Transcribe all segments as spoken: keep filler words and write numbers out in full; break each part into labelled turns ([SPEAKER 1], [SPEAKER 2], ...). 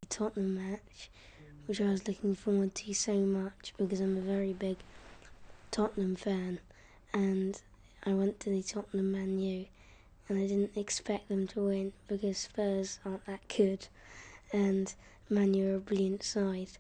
[SPEAKER 1] Tottenham match, which I was looking forward to so much because I'm a very big Tottenham fan, and I went to the Tottenham Man U, and I didn't expect them to win because Spurs aren't that good, and Man U are a brilliant side.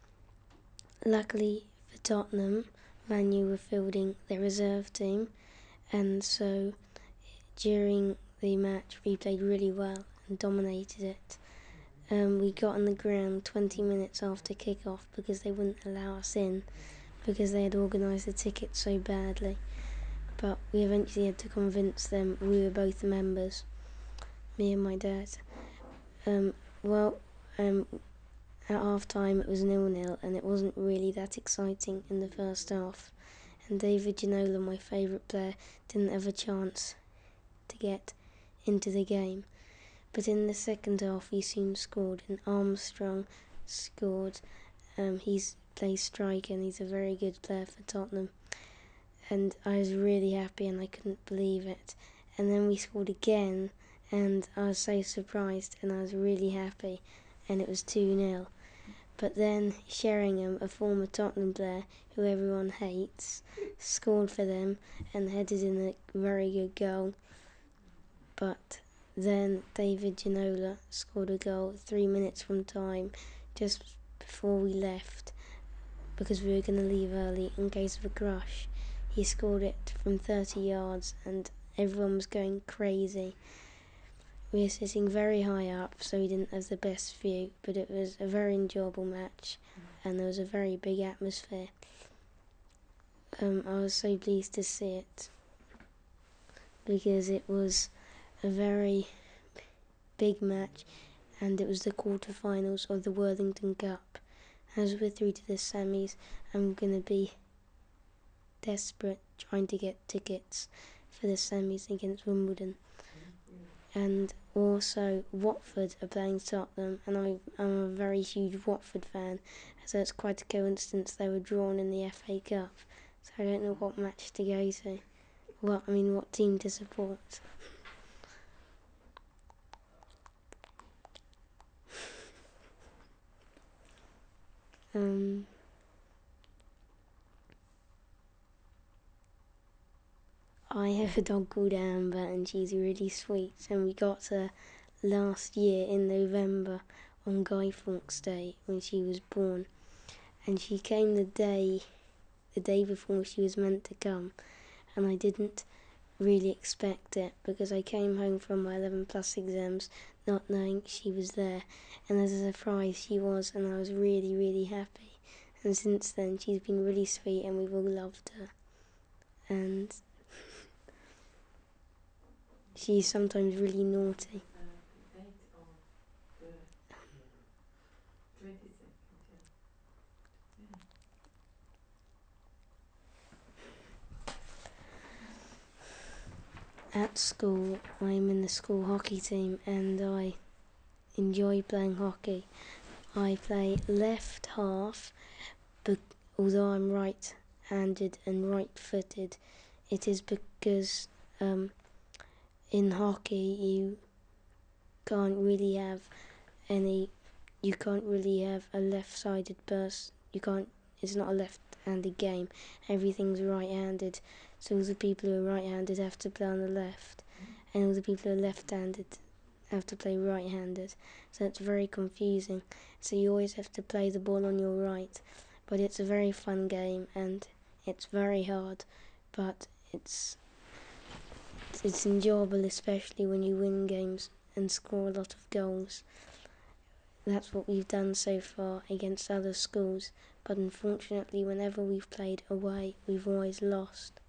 [SPEAKER 1] Luckily for Tottenham, Man U were fielding their reserve team, and so during the match we played really well and dominated it. Um, we got on the ground twenty minutes after kick-off because they wouldn't allow us in because they had organised the tickets so badly. But we eventually had to convince them. We were both members, me and my dad. Um, well, um, at half-time it was nil-nil and it wasn't really that exciting in the first half. And David Ginola, my favourite player, didn't have a chance to get into the game. But in the second half he soon scored, and Armstrong scored. Um, he's plays striker and he's a very good player for Tottenham. And I was really happy and I couldn't believe it. And then we scored again and I was so surprised and I was really happy, and it was two nil. But then Sheringham, a former Tottenham player who everyone hates, scored for them and headed in a very good goal. But then David Ginola scored a goal three minutes from time, just before we left, because we were going to leave early in case of a crush. He scored it from thirty yards and everyone was going crazy. We were sitting very high up, so we didn't have the best view, but it was a very enjoyable match and there was a very big atmosphere. Um, I was so pleased to see it because it was a very big match and it was the quarterfinals of the Worthington Cup. As we're through to the semis, I'm going to be desperate trying to get tickets for the semis against Wimbledon. And also Watford are playing Tottenham, and I, I'm a very huge Watford fan, so it's quite a coincidence they were drawn in the F A Cup, so I don't know what match to go to. Well, I mean what team to support. um... I have a dog called Amber and she's really sweet, and we got her last year in November on Guy Fawkes Day when she was born, and she came the day the day before she was meant to come, and I didn't really expect it because I came home from my eleven plus exams not knowing she was there, and as a surprise she was, and I was really really happy, and since then she's been really sweet and we've all loved her. And she's sometimes really naughty. At school, I'm in the school hockey team and I enjoy playing hockey. I play left half, but although I'm right-handed and right-footed, it is because um, in hockey you can't really have any, you can't really have a left-sided person. You can't. It's not a left-handed game. Everything's right-handed, so all the people who are right-handed have to play on the left, and all the people who are left-handed have to play right-handed. So it's very confusing. So you always have to play the ball on your right, but it's a very fun game and it's very hard, but it's it's enjoyable, especially when you win games and score a lot of goals. That's what we've done so far against other schools, but unfortunately whenever we've played away we've always lost.